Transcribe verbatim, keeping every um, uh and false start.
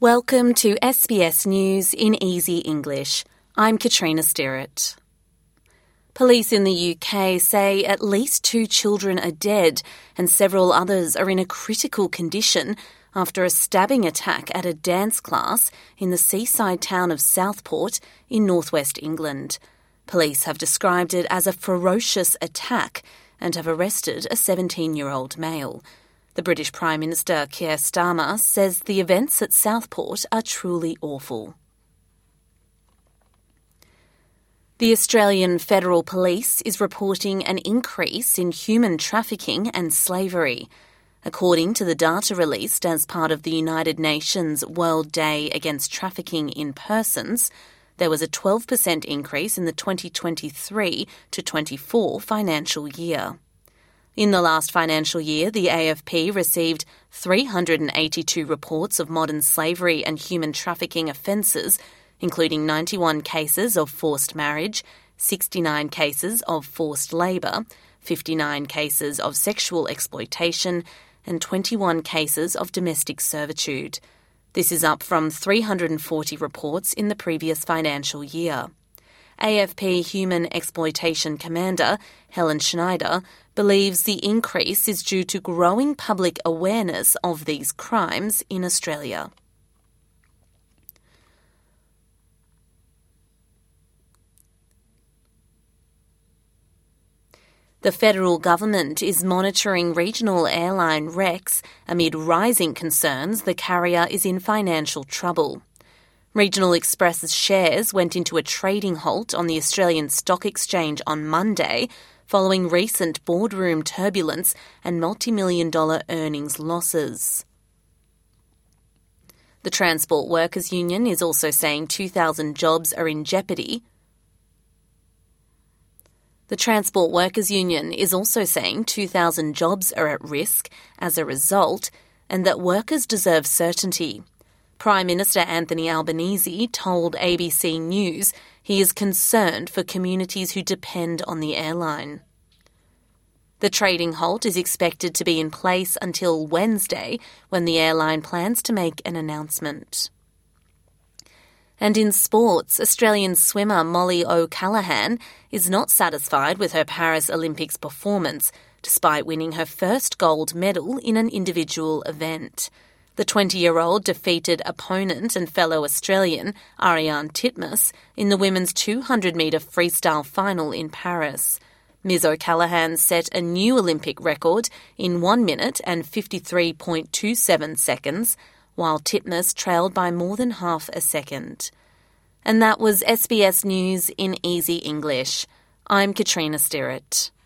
Welcome to S B S News in Easy English. I'm Katrina Stirrett. Police in the U K say at least two children are dead and several others are in a critical condition after a stabbing attack at a dance class in the seaside town of Southport in northwest England. Police have described it as a ferocious attack and have arrested a seventeen-year-old male. The British Prime Minister Keir Starmer says the events at Southport are truly awful. The Australian Federal Police is reporting an increase in human trafficking and slavery. According to the data released as part of the United Nations World Day Against Trafficking in Persons, there was a twelve percent increase in the twenty twenty-three to twenty-four financial year. In the last financial year, the A F P received three hundred eighty-two reports of modern slavery and human trafficking offences, including ninety-one cases of forced marriage, sixty-nine cases of forced labour, fifty-nine cases of sexual exploitation, and twenty-one cases of domestic servitude. This is up from three hundred forty reports in the previous financial year. A F P Human Exploitation Commander Helen Schneider believes the increase is due to growing public awareness of these crimes in Australia. The federal government is monitoring regional airline Rex amid rising concerns the carrier is in financial trouble. Regional Express's shares went into a trading halt on the Australian Stock Exchange on Monday following recent boardroom turbulence and multi-million dollar earnings losses. The Transport Workers Union is also saying two thousand jobs are in jeopardy. The Transport Workers Union is also saying two thousand jobs are at risk as a result and that workers deserve certainty. Prime Minister Anthony Albanese told A B C News he is concerned for communities who depend on the airline. The trading halt is expected to be in place until Wednesday, when the airline plans to make an announcement. And in sports, Australian swimmer Molly O'Callaghan is not satisfied with her Paris Olympics performance, despite winning her first gold medal in an individual event. The twenty-year-old defeated opponent and fellow Australian Ariarne Titmus in the women's two hundred metre freestyle final in Paris. Miz O'Callaghan set a new Olympic record in one minute and fifty-three point two seven seconds, while Titmus trailed by more than half a second. And that was S B S News in Easy English. I'm Katrina Stirrett.